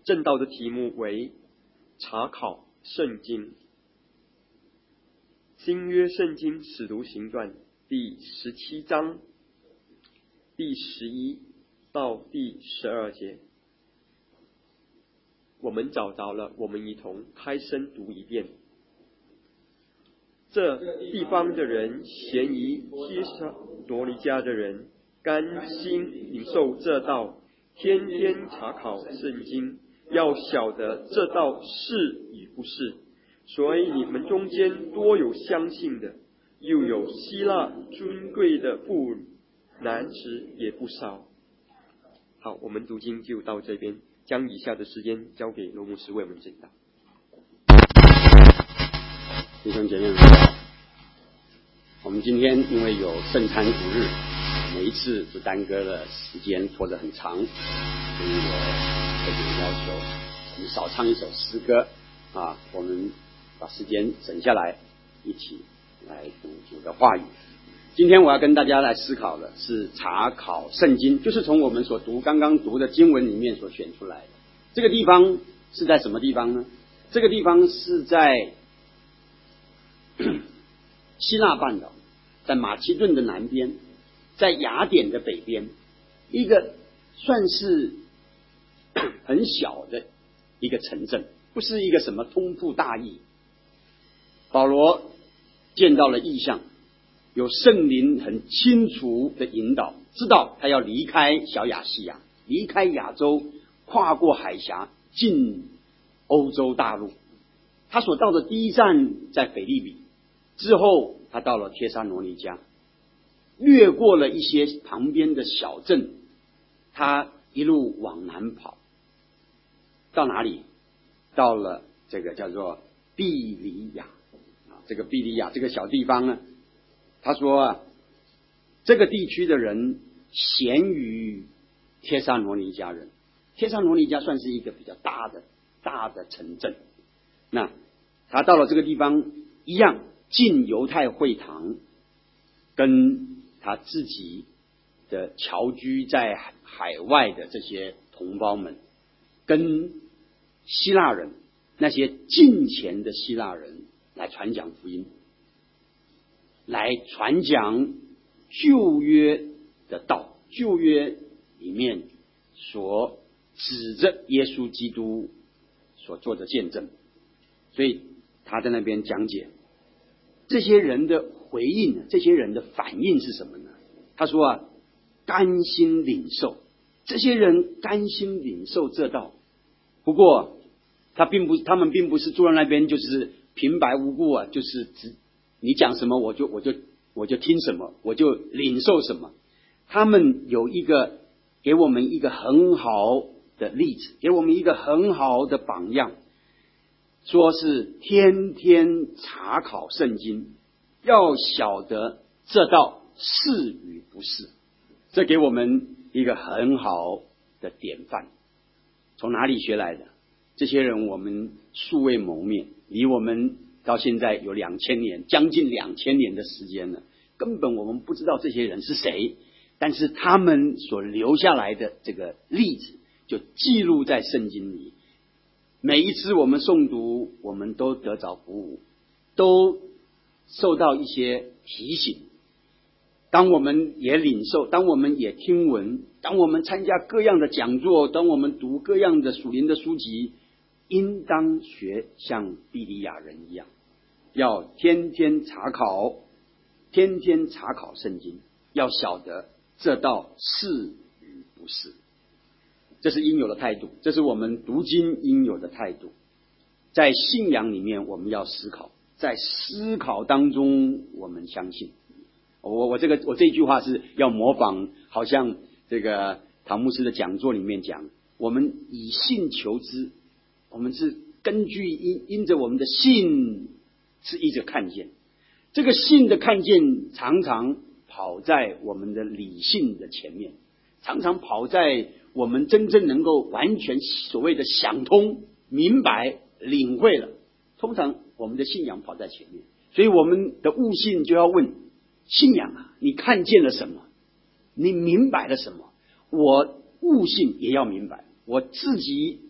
正道的题目为查考圣经。新约圣经使徒行传第17章第11到第12节，我们找着了，我们一同开声读一遍。这地方的人嫌疑帖撒罗尼迦的人甘心领受这道，天天查考圣经，要晓得这道是与不是。所以你们中间多有相信的，又有希腊尊贵的妇男子也不少。好，我们读经就到这边，将以下的时间交给罗牧师为我们解答。 弟兄姐妹们，我们今天因为有圣餐主日，每一次就耽搁了时间，拖得很长，所以我特别要求我们少唱一首诗歌啊，我们把时间省下来，一起来读主的话语。今天我要跟大家来思考的是查考圣经，就是从我们所刚刚读的经文里面所选出来的。这个地方是在什么地方呢？这个地方是在希腊半岛，在马其顿的南边，在雅典的北边，一个算是很小的一个城镇，不是一个什么通铺大邑。保罗见到了异象，有圣灵很清楚的引导，知道他要离开小亚细亚，离开亚洲，跨过海峡进欧洲大陆。他所到的第一站在腓立比，之后他到了帖撒罗尼迦，越过了一些旁边的小镇，他一路往南跑，到哪里？到了这个叫做庇里亚。这个庇里亚这个小地方呢，他说这个地区的人咸于帖撒罗尼迦人。帖撒罗尼迦算是一个比较大的城镇。那他到了这个地方，一样进犹太会堂，跟他自己的侨居在海外的这些同胞们，跟希腊人，那些敬虔的希腊人来传讲福音，来传讲旧约的道，旧约里面所指着耶稣基督所做的见证。所以他在那边讲解这些人的回应，这些人的反应是什么呢？他说甘心领受，这些人甘心领受这道。不过他们并不是坐在那边就是平白无故就是你讲什么我就听什么，我就领受什么。他们有给我们一个很好的例子，给我们一个很好的榜样，说是天天查考圣经，要晓得这道是与不是。这给我们一个很好的典范。从哪里学来的？这些人我们素未谋面，离我们到现在有2000年，将近2000年的时间了，根本我们不知道这些人是谁，但是他们所留下来的这个例子就记录在圣经里。每一次我们诵读，我们都得着鼓舞，都受到一些提醒。当我们也领受，当我们也听闻，当我们参加各样的讲座，当我们读各样的属灵的书籍，应当学像庇里亚人一样，要天天查考圣经，要晓得这道是与不是。这是应有的态度，这是我们读经应有的态度。在信仰里面我们要思考，在思考当中我们相信。我这句话是要模仿，好像这个唐牧师的讲座里面讲，我们以信求知，我们是根据因着我们的信是依着看见，这个信的看见常常跑在我们的理性的前面，常常跑在我们真正能够完全所谓的想通、明白、领会了，通常我们的信仰跑在前面。所以我们的悟性就要问信仰啊，你看见了什么？你明白了什么？我悟性也要明白，我自己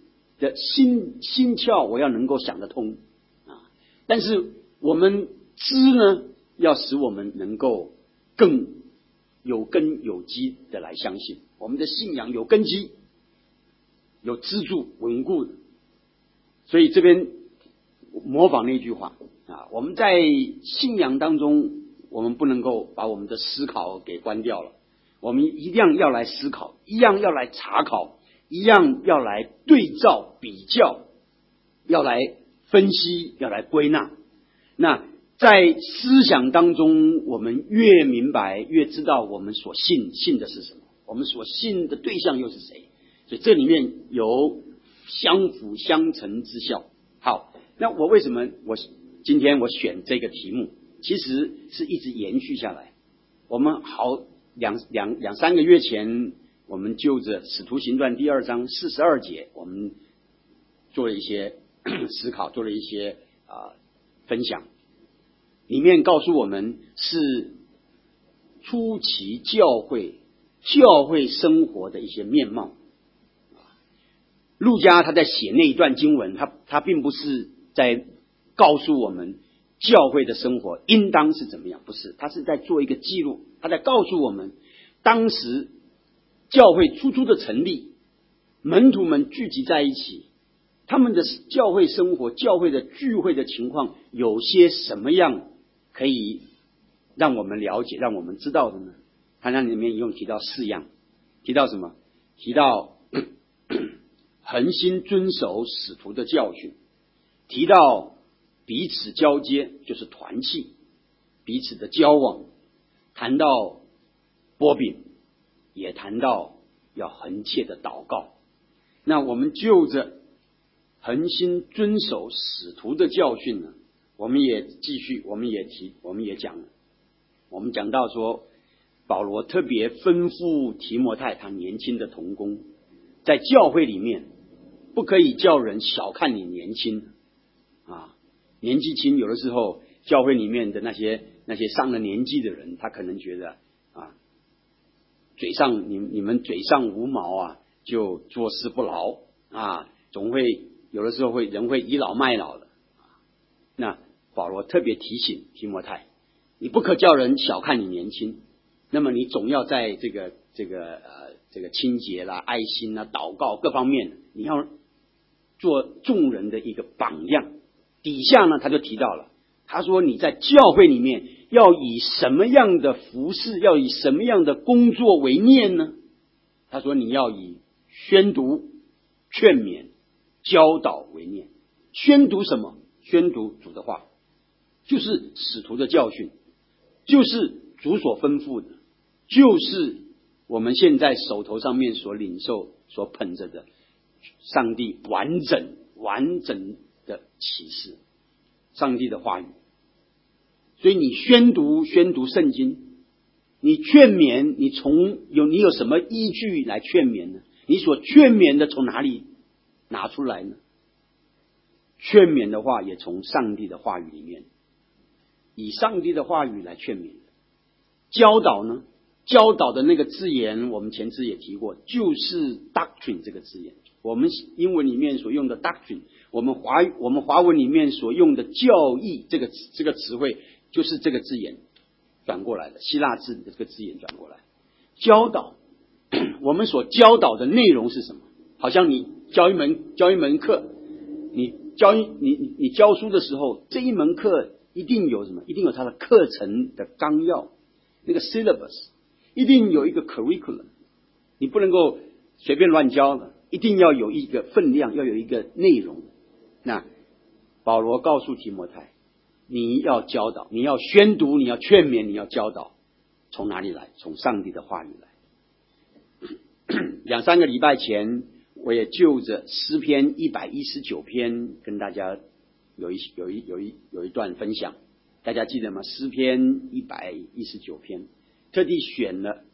的心窍，我要能够想得通啊。但是我们知呢，要使我们能够更有根有基的来相信，我们的信仰有根基、有支柱、稳固的。所以这边模仿那句话啊，我们在信仰当中，我们不能够把我们的思考给关掉了，我们一样要来思考，一样要来查考，一样要来对照比较，要来分析，要来归纳。那在思想当中，我们越明白，越知道我们所信的是什么，我们所信的对象又是谁。所以这里面有相辅相成之效。好，那我为什么今天我选这个题目，其实是一直延续下来。我们好两三个月前，我们就着使徒行传第2章42节，我们做了一些思考，做了一些分享。里面告诉我们是初期教会生活的一些面貌。路加他在写那一段经文，他并不是在告诉我们教会的生活应当是怎么样，不是，他是在做一个记录，他在告诉我们当时教会初的成立，门徒们聚集在一起，他们的教会生活、教会的聚会的情况有些什么样可以让我们了解、让我们知道的呢？他那里面一共提到4样，提到什么？提到恒心遵守使徒的教训，提到彼此交接，就是团契，彼此的交往，谈到擘饼，也谈到要恒切的祷告。那我们就着恒心遵守使徒的教训呢，我们也继续，我们也讲了，我们讲到说，保罗特别吩咐提摩太，他年轻的同工，在教会里面不可以叫人小看你年轻啊，年纪轻，有的时候教会里面的那些上了年纪的人，他可能觉得啊，你们嘴上无毛啊，就做事不牢啊，总会有的时候人会倚老卖老的。那保罗特别提醒提摩太，你不可叫人小看你年轻，那么你总要在这个清洁啦、爱心啦、祷告各方面，你要做众人的一个榜样。底下呢，他就提到了，他说你在教会里面要以什么样的服事，要以什么样的工作为念呢？他说你要以宣读、劝勉、教导为念。宣读什么？宣读主的话，就是使徒的教训，就是主所吩咐的，就是我们现在手头上面所领受、所捧着的上帝完整的启示，上帝的话语。所以你宣读圣经，你劝勉，你有什么依据来劝勉呢？你所劝勉的从哪里拿出来呢？劝勉的话也从上帝的话语里面，以上帝的话语来劝勉。教导呢？教导的那个字眼，我们前次也提过，就是 doctrine 这个字眼。我们英文里面所用的 doctrine， 我们华文里面所用的教义这个词汇，就是这个字眼转过来的，希腊字的这个字眼转过来。教导，我们所教导的内容是什么？好像你教一门课，你教书的时候，这一门课一定有什么？一定有它的课程的纲要，那个 syllabus， 一定有一个 curriculum， 你不能够随便乱教的，一定要有一个分量，要有一个内容。那保罗告诉提摩太，你要教导，你要宣读，你要劝勉，你要教导，从哪里来？从上帝的话语来。2-3个礼拜前，我也就着诗篇119篇跟大家有一段分享，大家记得吗？诗篇119篇，特地选了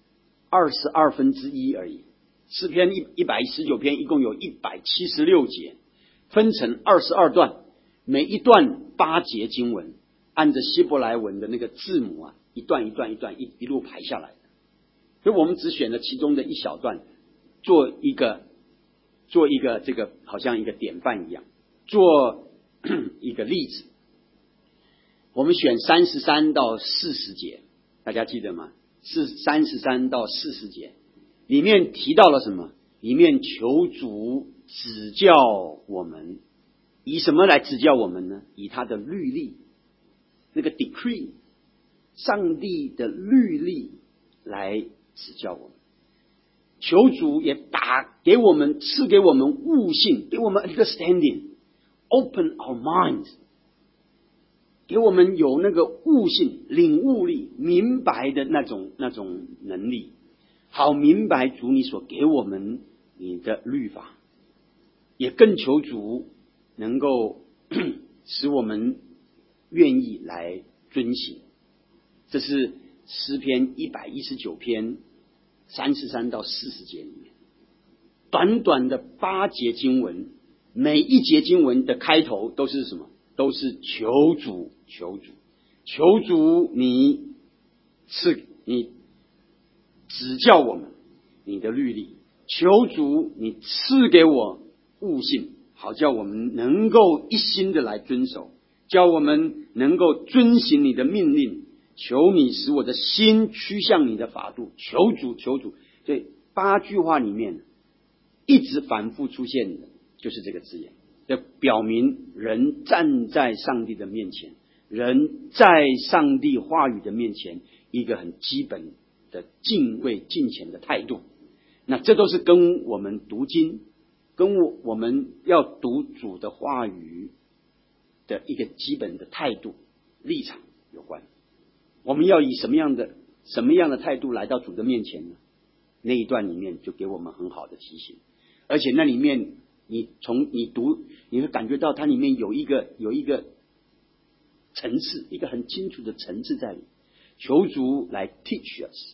1/22而已。诗篇119篇一共有176节，分成22段，每一段8节经文，按着希伯来文的那个字母啊，一段一路排下来的。所以我们只选了其中的一小段，做一个做一个这个好像一个典范一样，做一个例子。我们选33到40节，大家记得吗？是33到40节，里面提到了什么？里面求主指教我们，以什么来指教我们呢？以他的律例，那个 decree， 上帝的律例来指教我们。求主也给我们，赐给我们悟性，给我们 understanding，open our minds， 给我们有那个悟性、领悟力、明白的那种能力，好明白主你所给我们你的律法，也更求主能够使我们愿意来遵行。这是诗篇119篇33到40节里面，短短的8节经文，每一节经文的开头都是什么？都是求主，求主，求主你指教我们你的律例，求主你赐给我悟性，好叫我们能够一心的来遵守，叫我们能够遵行你的命令，求你使我的心趋向你的法度，求主，求主。所以8句话里面一直反复出现的就是这个字眼，这表明人站在上帝的面前，人在上帝话语的面前一个很基本的敬畏敬虔的态度。那这都是跟我们读经，跟我们要读主的话语的一个基本的态度立场有关。我们要以什么样的态度来到主的面前呢？那一段里面就给我们很好的提醒，而且那里面你读你会感觉到它里面有一个层次，一个很清楚的层次在里。求主来 teach us，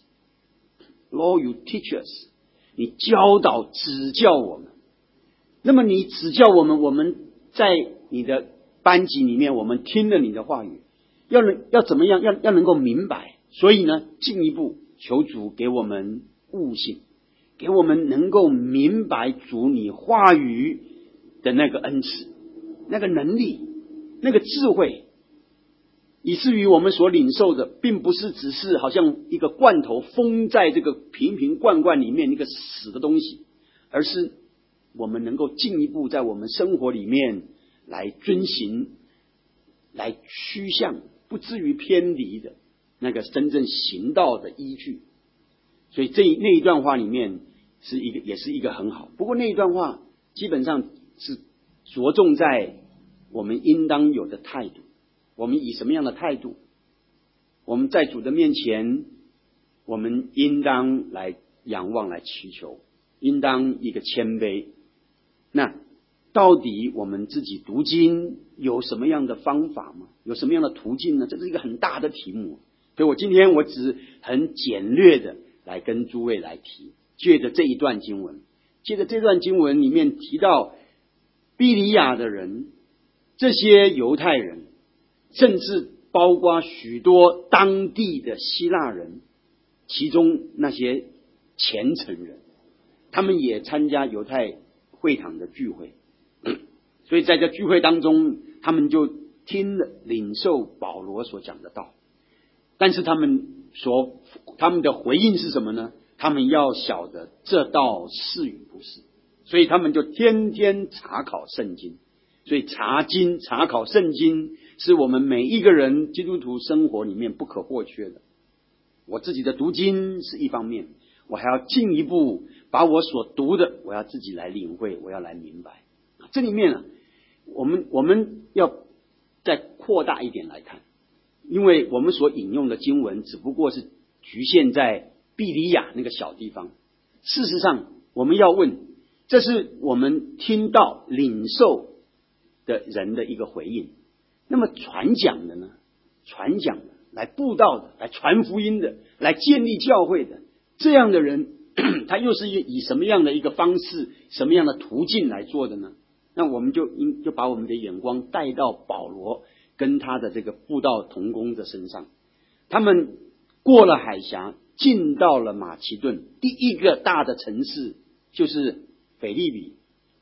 Lord you teach us， 你教导指教我们。那么你指教我们，我们在你的班级里面，我们听了你的话语，要怎么样？要能够明白。所以呢，进一步求主给我们悟性，给我们能够明白主你话语的那个恩赐、那个能力、那个智慧，以至于我们所领受的，并不是只是好像一个罐头封在这个瓶瓶罐罐里面一个死的东西，而是我们能够进一步在我们生活里面来遵行，来趋向，不至于偏离的那个真正行道的依据。所以那一段话里面也是一个很好。不过那一段话基本上是着重在我们应当有的态度。我们以什么样的态度？我们在主的面前，我们应当来仰望，来祈求，应当一个谦卑。那到底我们自己读经有什么样的方法吗？有什么样的途径呢？这是一个很大的题目。所以我今天我只很简略的来跟诸位来提，借着这一段经文，借着这段经文里面提到庇哩亚的人，这些犹太人，甚至包括许多当地的希腊人，其中那些虔诚人，他们也参加犹太会堂的聚会，所以在这聚会当中，他们就听了领受保罗所讲的道。但是他们的回应是什么呢？他们要晓得这道是与不是，所以他们就天天查考圣经。所以查考圣经是我们每一个人基督徒生活里面不可或缺的。我自己的读经是一方面，我还要进一步把我所读的，我要自己来领会，我要来明白。这里面我们要再扩大一点来看，因为我们所引用的经文只不过是局限在庇哩亚那个小地方。事实上，我们要问，这是我们听到领受的人的一个回应。那么传讲的呢？传讲的、来布道的、来传福音的、来建立教会的，这样的人，他又是以什么样的一个方式、什么样的途径来做的呢？那我们就把我们的眼光带到保罗跟他的这个布道同工的身上。他们过了海峡，进到了马其顿，第一个大的城市就是腓立比，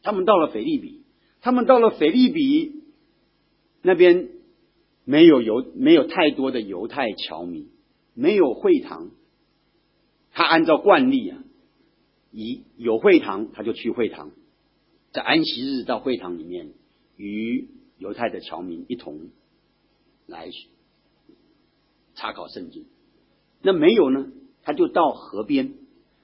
他们到了腓立比那边没有太多的犹太侨民，没有会堂，他按照惯例啊，有会堂他就去会堂，在安息日到会堂里面与犹太的侨民一同来查考圣经。那没有呢，他就到河边，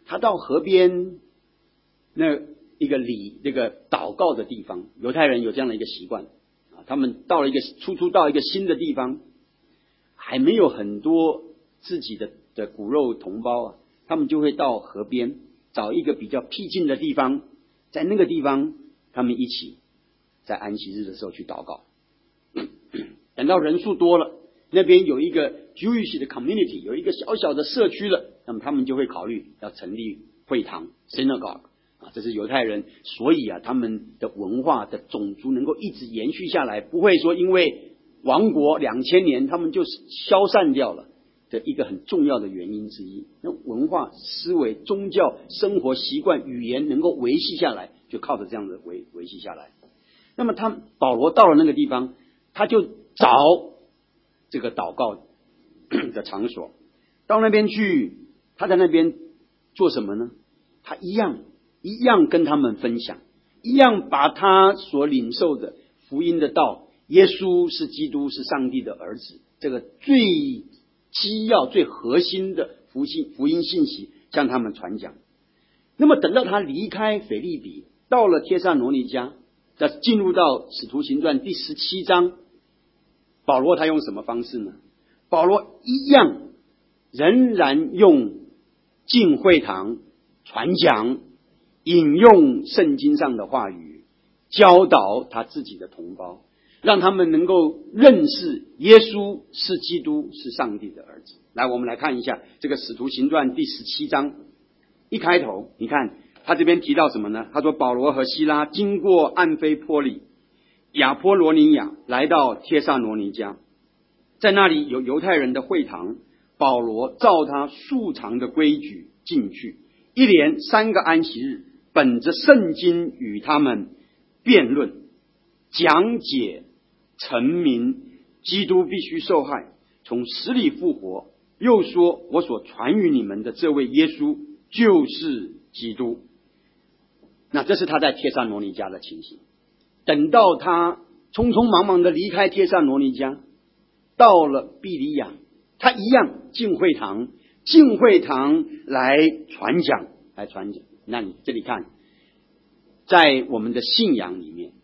那一个这个祷告的地方，犹太人有这样的一个习惯啊，他们初到一个新的地方，还没有很多自己的骨肉同胞啊，他们就会到河边找一个比较僻静的地方，在那个地方他们一起在安息日的时候去祷告。等到人数多了，那边有一个 Jewish 的 community， 有一个小小的社区了，那么他们就会考虑要成立会堂 synagogue 啊，这是犹太人，所以啊，他们的文化的种族能够一直延续下来，不会说因为亡国2000年他们就消散掉了的一个很重要的原因之一。那文化、思维、宗教、生活习惯、语言能够维系下来，就靠着这样的维系下来。那么保罗到了那个地方，他就找这个祷告的场所，到那边去，他在那边做什么呢？他一样跟他们分享，一样把他所领受的福音的道，耶稣是基督，是上帝的儿子，这个最基要、最核心的福音信息向他们传讲。那么等到他离开腓立比，到了帖撒罗尼迦，进入到使徒行传第17章，保罗他用什么方式呢？保罗一样仍然用进会堂传讲，引用圣经上的话语，教导他自己的同胞，让他们能够认识耶稣是基督，是上帝的儿子。来，我们来看一下这个使徒行传第17章一开头，你看他这边提到什么呢？他说保罗和希拉经过安菲波利、亚波罗尼亚，来到帖撒罗尼迦，在那里有犹太人的会堂，保罗照他素常的规矩进去，一连3个安息日，本着圣经与他们辩论，讲解陈明基督必须受害，从死里复活，又说我所传与你们的这位耶稣就是基督。那这是他在帖撒罗尼迦的情形。等到他匆匆忙忙的离开帖撒罗尼迦，到了庇哩亚，他一样进会堂来传讲。那你这里看，在我们的信仰里面，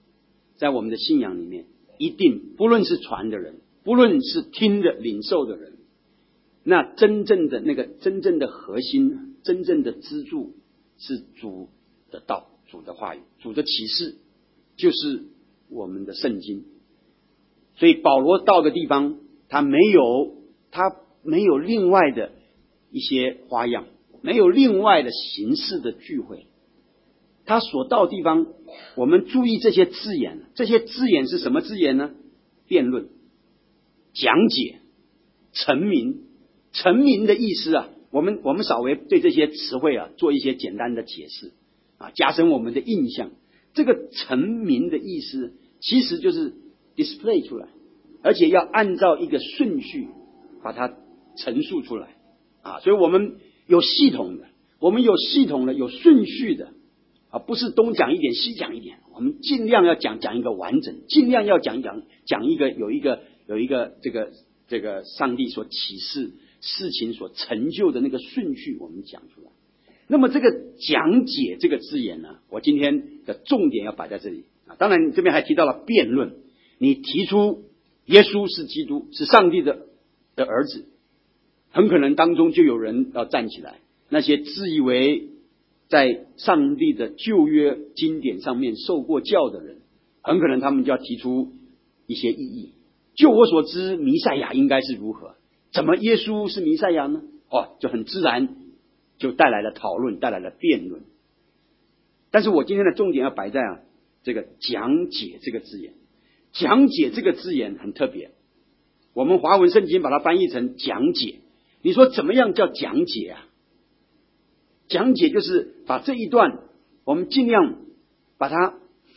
一定不论是传的人，不论是听的领受的人，那真正的核心，真正的支柱是主的道，主的话语，主的启示，就是我们的圣经。所以保罗到的地方，他没有另外的一些花样，没有另外的形式的聚会。他所到的地方，我们注意这些字眼，这些字眼是什么字眼呢？辩论、讲解、陈明。陈明的意思啊，我们稍微对这些词汇啊做一些简单的解释啊，加深我们的印象。这个陈明的意思其实就是 display 出来，而且要按照一个顺序把它陈述出来啊，所以我们有系统的，有顺序的啊，不是东讲一点西讲一点，我们尽量要讲一个完整，尽量要讲一个有一个这个上帝所启示事情所成就的那个顺序，我们讲出来。那么这个讲解这个字眼呢，我今天的重点要摆在这里啊。当然这边还提到了辩论，你提出耶稣是基督，是上帝的儿子，很可能当中就有人要站起来，那些自以为在上帝的旧约经典上面受过教的人，很可能他们就要提出一些异议。就我所知，弥赛亚应该是如何？怎么耶稣是弥赛亚呢？就很自然就带来了讨论，带来了辩论。但是我今天的重点要摆在这个讲解这个字眼。讲解这个字眼很特别，我们华文圣经把它翻译成讲解。你说怎么样叫讲解啊？讲解就是把这一段我们尽量把它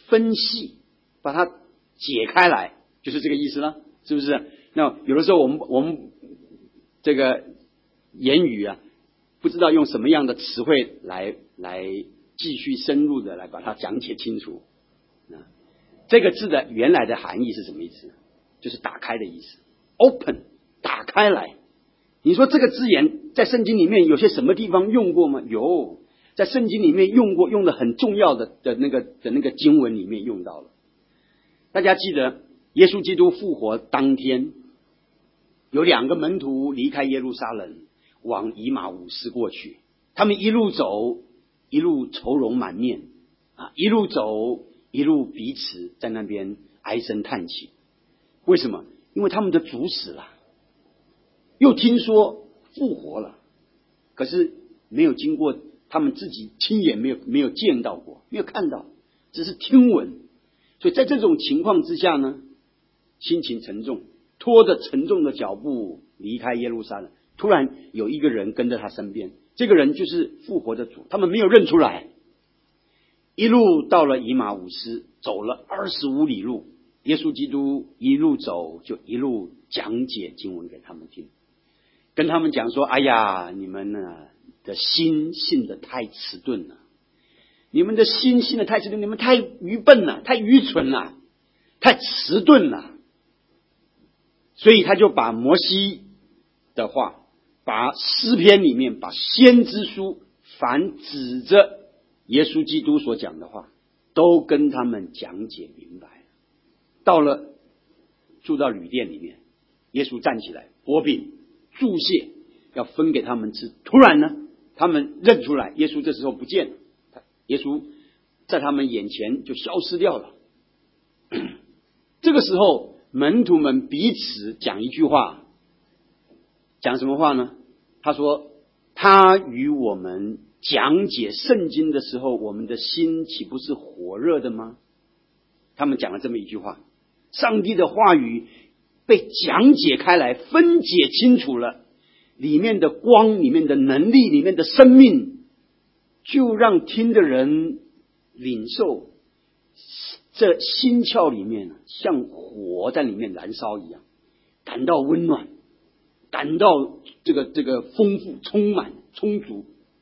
分析，把它解开来，就是这个意思了，是不是？那有的时候我们这个言语啊，不知道用什么样的词汇来继续深入的来把它讲解清楚。这个字的原来的含义是什么意思？就是打开的意思 ，open， 打开来。你说这个字眼在圣经里面有些什么地方用过吗？有，在圣经里面用过，用的很重要的那个经文里面用到了。大家记得耶稣基督复活当天，有2个门徒离开耶路撒冷，往以马忤斯过去。他们一路走，一路愁容满面啊，一路走，一路彼此在那边唉声叹气。为什么？因为他们的主死了，又听说复活了，可是没有经过他们自己亲眼没有见到过，没有看到，只是听闻。所以在这种情况之下呢，心情沉重，拖着沉重的脚步离开耶路撒冷。突然有一个人跟在他身边，这个人就是复活的主，他们没有认出来。一路到了以马忤斯，走了25里路，耶稣基督一路走就一路讲解经文给他们听，跟他们讲说：哎呀，你们的心信得太迟钝了，你们的心信得太迟钝，你们太愚笨了，太愚蠢了，太迟钝了。所以他就把摩西的话，把诗篇里面，把先知书，凡指着耶稣基督所讲的话，都跟他们讲解明白了。到了住到旅店里面，耶稣站起来拨饼祝谢，要分给他们吃。突然呢，他们认出来耶稣这时候不见了，耶稣在他们眼前就消失掉了。这个时候门徒们彼此讲一句话，讲什么话呢？他说：他与我们讲解圣经的时候，我们的心岂不是火热的吗？他们讲了这么一句话，上帝的话语被讲解开来，分解清楚了，里面的光，里面的能力，里面的生命，就让听的人领受，这心窍里面像火在里面燃烧一样，感到温暖，感到这个丰富、充满、充足，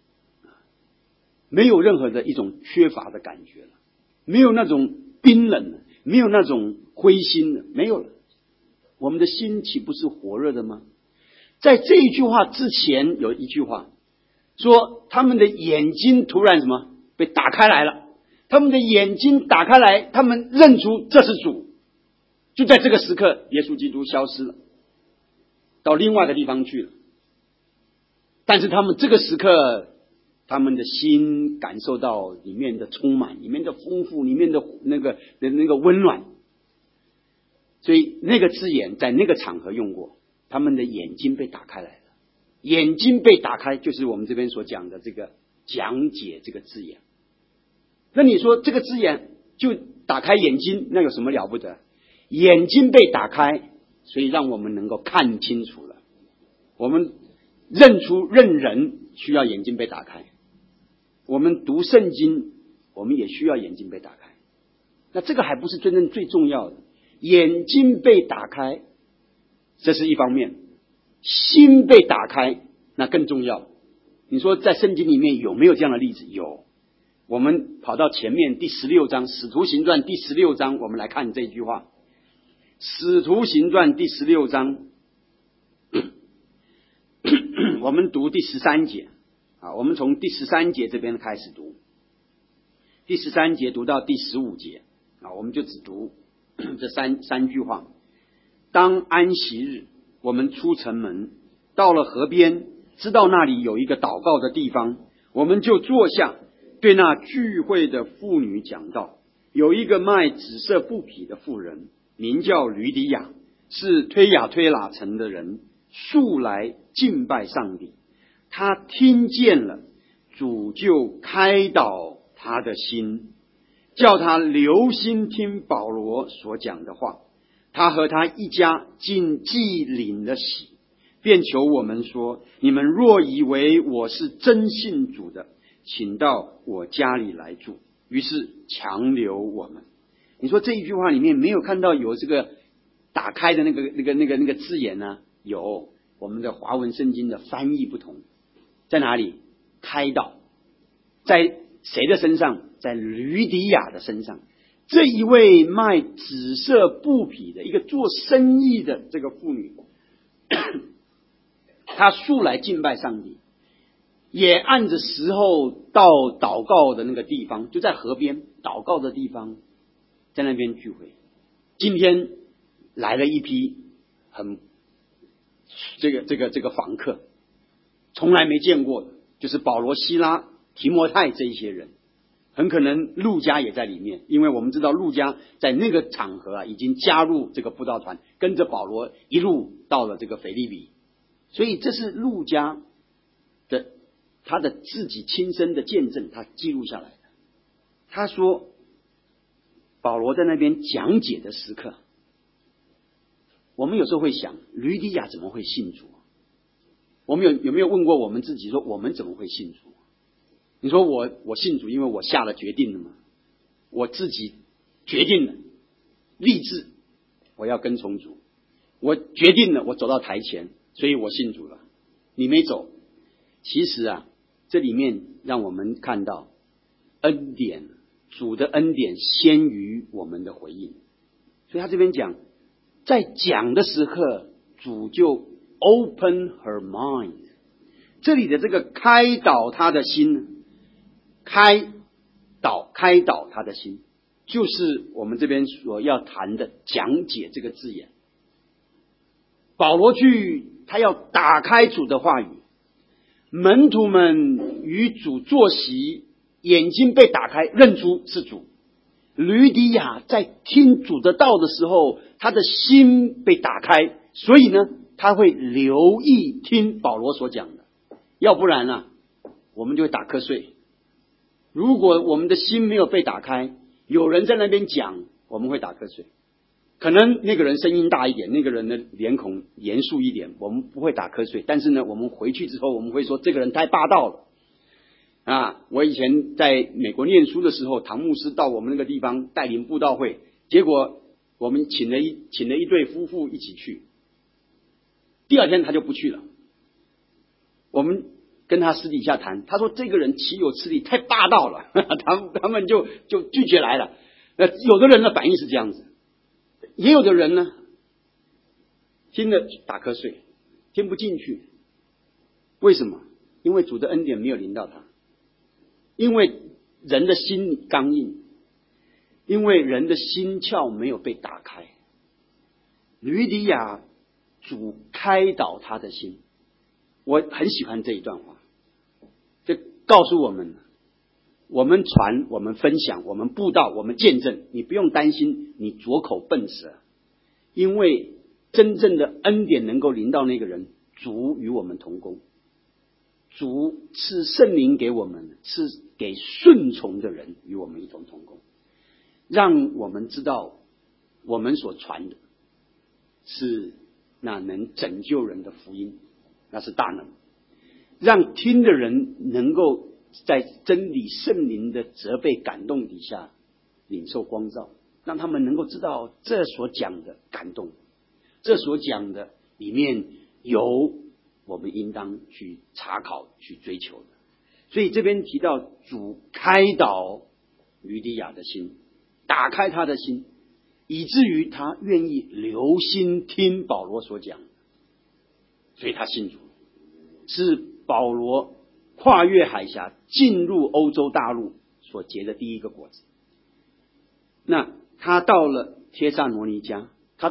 没有任何的一种缺乏的感觉了，没有那种冰冷了，没有那种灰心了，没有了。我们的心岂不是火热的吗？在这一句话之前有一句话说，他们的眼睛突然什么被打开来了，他们的眼睛打开来，他们认出这是主。就在这个时刻，耶稣基督消失了，到另外一个地方去了。但是他们这个时刻，他们的心感受到里面的充满，里面的丰富，里面的那个温暖。所以那个字眼在那个场合用过，他们的眼睛被打开来了。眼睛被打开，就是我们这边所讲的这个讲解这个字眼。那你说这个字眼就打开眼睛，那有什么了不得？眼睛被打开，所以让我们能够看清楚了。我们认人需要眼睛被打开，我们读圣经我们也需要眼睛被打开。那这个还不是真正最重要的，眼睛被打开这是一方面，心被打开那更重要。你说在圣经里面有没有这样的例子？有。我们跑到前面第16章使徒行传第16章，我们来看这句话。使徒行传第16章我们读第13节啊，我们从第13节这边开始读，第13节读到第15节啊，我们就只读这三句话。当安息日，我们出城门，到了河边，知道那里有一个祷告的地方，我们就坐下，对那聚会的妇女讲道。有一个卖紫色布匹的妇人，名叫吕底亚，是推雅推喇城的人，素来敬拜上帝。他听见了，主就开导他的心，叫他留心听保罗所讲的话。他和他一家尽既领了喜，便求我们说：你们若以为我是真信主的，请到我家里来住。于是强留我们。 你说这一句话里面没有看到有这个打开的那个字眼呢？有，我们的华文圣经的翻译不同，在哪里？开导，在谁的身上？在吕底亚的身上。这一位卖紫色布匹的一个做生意的这个妇女，她素来敬拜上帝，也按着时候到祷告的那个地方，就在河边祷告的地方，在那边聚会。今天来了一批很这个访客，从来没见过的，就是保罗、西拉、提摩太这一些人。很可能路加也在里面，因为我们知道路加在那个场合已经加入这个布道团，跟着保罗一路到了这个腓立比，所以这是路加的他的自己亲身的见证，他记录下来的。他说保罗在那边讲解的时刻，我们有时候会想，吕底亚怎么会信主？我们有没有问过我们自己，说我们怎么会信主？你说我信主，因为我下了决定了吗？我自己决定了，立志我要跟从主，我决定了，我走到台前，所以我信主了。你没走，其实这里面让我们看到恩典，主的恩典先于我们的回应。所以他这边讲，在讲的时刻，主就 open her mind， 这里的这个开导他的心，开导他的心，就是我们这边所要谈的讲解这个字眼。保罗他要打开主的话语，门徒们与主坐席，眼睛被打开，认出是主。吕底亚在听主的道的时候，他的心被打开，所以呢，他会留意听保罗所讲的，要不然我们就会打瞌睡。如果我们的心没有被打开，有人在那边讲，我们会打瞌睡。可能那个人声音大一点，那个人的脸孔严肃一点，我们不会打瞌睡。但是呢，我们回去之后，我们会说这个人太霸道了。我以前在美国念书的时候，唐牧师到我们那个地方带领布道会，结果我们请了一对夫妇一起去，第二天他就不去了。我们跟他私底下谈，他说这个人岂有此理，太霸道了，他们就拒绝来了。有的人的反应是这样子，也有的人呢听了打瞌睡，听不进去。为什么？因为主的恩典没有临到他，因为人的心刚硬，因为人的心窍没有被打开。吕底亚主开导他的心，我很喜欢这一段话，这告诉我们，我们传，我们分享，我们布道，我们见证，你不用担心你拙口笨舌，因为真正的恩典能够临到那个人，主与我们同工，主赐圣灵给我们，是给顺从的人与我们一同同工，让我们知道我们所传的是那能拯救人的福音，那是大能，让听的人能够在真理圣灵的责备感动底下领受光照，让他们能够知道这所讲的感动，这所讲的里面有我们应当去查考去追求的。所以这边提到主开导吕底亚的心，打开他的心，以至于他愿意留心听保罗所讲，所以他信主，是保罗跨越海峡进入欧洲大陆所结的第一个果子。那他到了帖撒罗尼迦，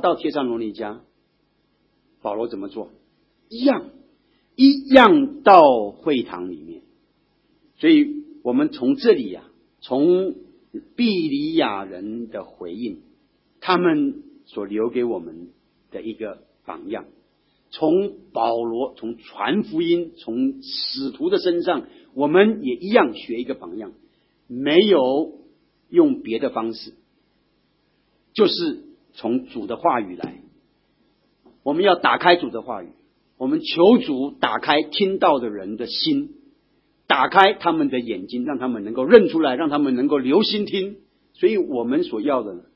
保罗怎么做？一样到会堂里面。所以我们从这里从庇里亚人的回应，他们所留给我们的一个榜样，从保罗，从传福音，从使徒的身上，我们也一样学一个榜样，没有用别的方式，就是从主的话语来。我们要打开主的话语，我们求主打开听到的人的心，打开他们的眼睛，让他们能够认出来，让他们能够留心听。所以我们所要的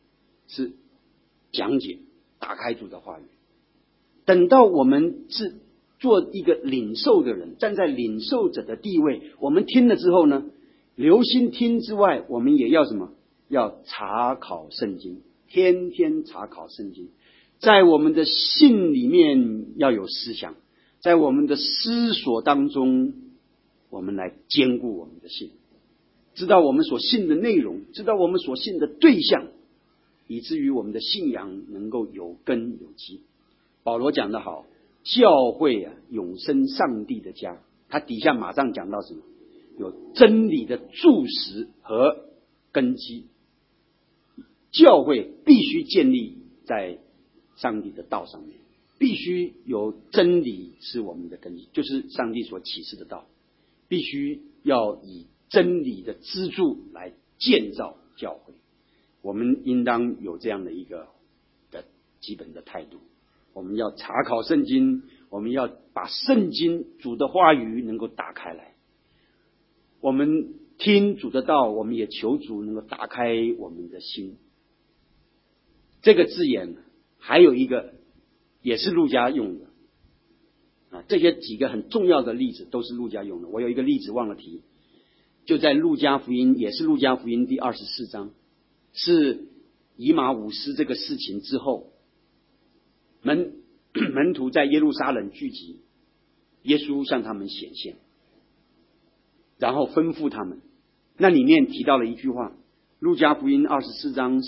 是讲解，打开主的话语。等到我们是做一个领受的人，站在领受者的地位，我们听了之后呢，留心听之外，我们也要什么？要查考圣经，天天查考圣经，在我们的信里面要有思想，在我们的思索当中，我们来坚固我们的信，知道我们所信的内容，知道我们所信的对象，以至于我们的信仰能够有根有基。保罗讲得好，教会啊，永生上帝的家。他底下马上讲到什么？有真理的柱石和根基。教会必须建立在上帝的道上面，必须有真理是我们的根基，就是上帝所启示的道，必须要以真理的支柱来建造教会。我们应当有这样的一个的基本的态度。我们要查考圣经，我们要把圣经主的话语能够打开来。我们听主的道，我们也求主能够打开我们的心。这个字眼还有一个也是路加用的啊，这些几个很重要的例子都是路加用的。我有一个例子忘了提，就在路加福音，也是路加福音第24章，是以马忤斯这个事情之后，门徒在耶路撒冷聚集，耶稣向他们显现，然后吩咐他们。那里面提到了一句话，路加福音24章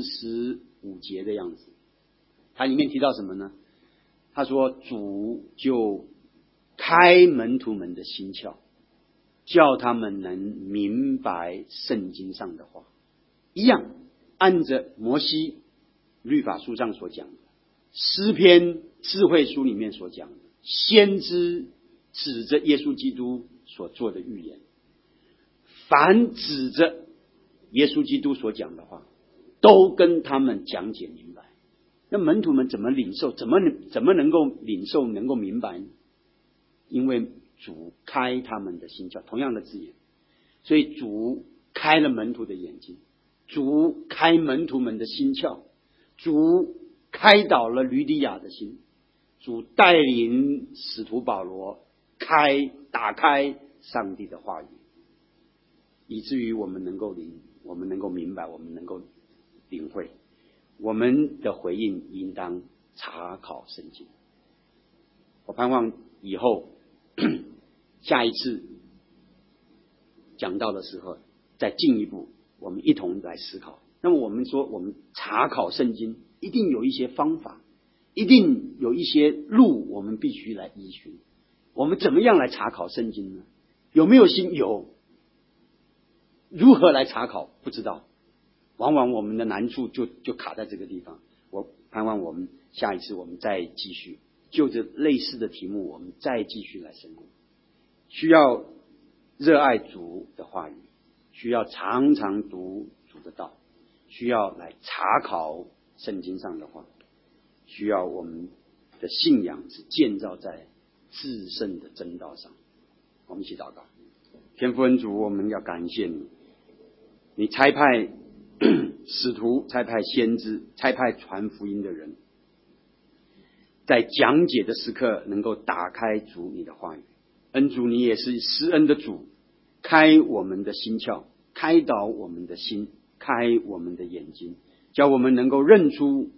45节的样子，它里面提到什么呢？他说主就开门徒们的心窍，叫他们能明白圣经上的话，一样按着摩西律法书上所讲的，诗篇智慧书里面所讲的，先知指着耶稣基督所做的预言，凡指着耶稣基督所讲的话，都跟他们讲解明白。那门徒们怎么领受？怎么能够领受，能够明白呢？因为主开他们的心窍，同样的字眼，所以主开了门徒的眼睛，主开门徒们的心窍，主开导了吕底亚的心，主带领使徒保罗打开上帝的话语，以至于我们能够明白，我们能够领会。我们的回应应当查考圣经。我盼望以后下一次讲到的时候，再进一步我们一同来思考。那么我们说，我们查考圣经一定有一些方法，一定有一些路我们必须来依循。我们怎么样来查考圣经呢？有没有心？有。如何来查考？不知道。往往我们的难处就卡在这个地方。我盼望我们下一次我们再继续就着类似的题目，我们再继续来深入。需要热爱主的话语，需要常常读主的道，需要来查考圣经上的话，需要我们的信仰是建造在至圣的真道上。我们一起祷告。天父恩主，我们要感谢你，你差派使徒，差派先知，差派传福音的人，在讲解的时刻能够打开主你的话语。恩主，你也是施恩的主，开我们的心窍，开导我们的心，开我们的眼睛，叫我们能够认出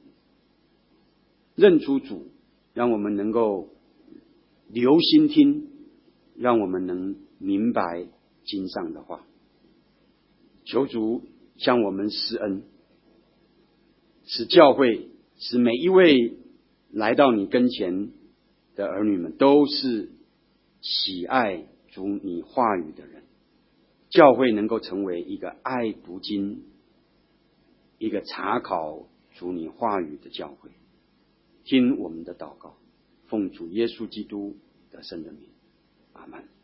主，让我们能够留心听，让我们能明白经上的话。求主向我们施恩，使教会，使每一位来到你跟前的儿女们都是喜爱主你话语的人。教会能够成为一个爱读经，一个查考主你话语的教会。听我们的祷告，奉主耶稣基督的圣的名，阿们。